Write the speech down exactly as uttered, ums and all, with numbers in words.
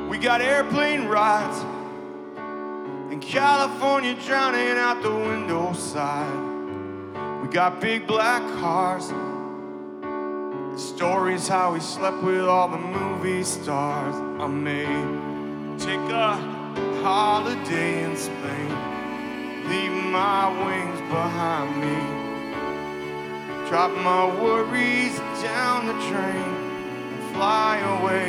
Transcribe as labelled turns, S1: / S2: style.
S1: We got airplane rides in California drowning out the window side. We got big black cars, stories how we slept with all the movie stars. I may take a holiday in Spain, leave my wings behind me, drop my worries down the drain and fly away.